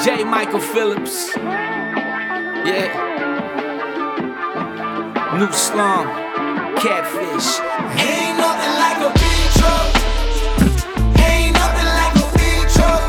J. Michael Phillips. Yeah. New Slum. Catfish. Ain't nothing like a big truck. Ain't nothing like a big truck.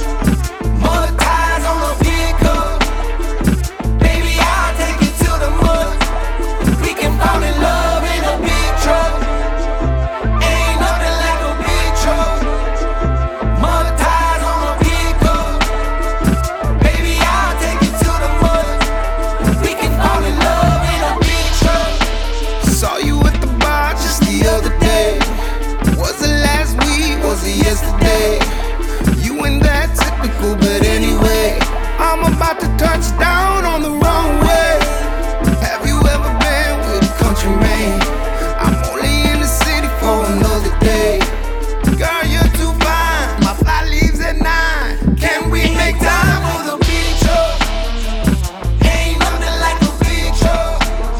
Mud tires on a pickup. Baby, I'll take it to the mud. We can fall in love in a big truck. Ain't nothing like a big truck. Mud tires on a pickup. Baby, I'll take it to the mud. We can fall in love in a big truck. Saw you at the bar just the other day. Was it last week? Was it yesterday? You ain't that typical, but anyway, I'm about to touch down on the runway. Have you ever been with a country man? I'm only in the city for another day. Girl, you're too fine. My flight leaves at 9. Can we make time for the big truck? Ain't nothing like a big truck.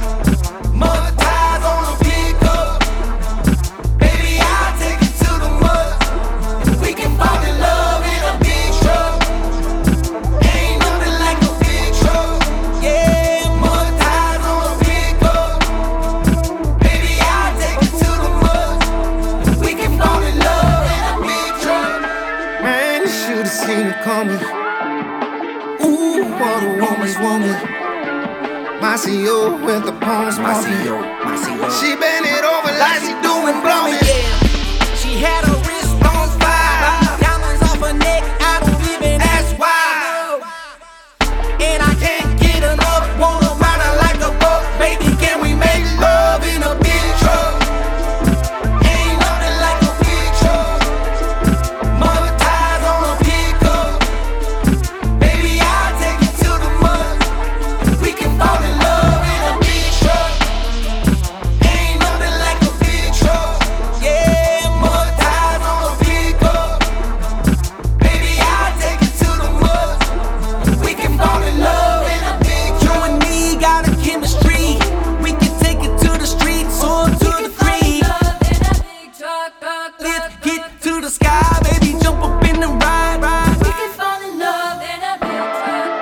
Mud tires on a pickup. Baby, I'll take it to the mud. We can fall in love in a big truck. Ain't nothing like a big truck. Yeah, mud tires on a pickup. Baby, I'll take it to the mud. We can fall in love in a big truck. Man, you should've seen it coming. Ooh, what a woman's woman. My CEO with the palms pumping. She bent it over like she doing blowing. She had a wrist on fire. Diamonds off her neck, I don't even ask why. And I can't get enough, wanna ride her like a buck. Baby, can we make love in a big truck? Ain't nothing like a big truck. Mud tires on a pickup. Baby, I'll take it to the mud. We can fall in love in a big truck. Ain't nothing like a big truck. Yeah, mud tires on a pickup. Baby, I'll take it to the mud. We can fall in love in a big truck. You and me got a chemistry. We can take it to the streets or to the creek. Let's get to the sky, baby, jump up in the ride. We can fall in love in a big truck.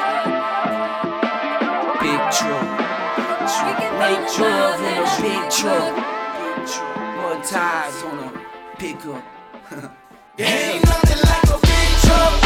Big truck. We can Make fall in love love in in a a big big truck. truck. Mud tires on a pickup. Ain't nothing like a big truck.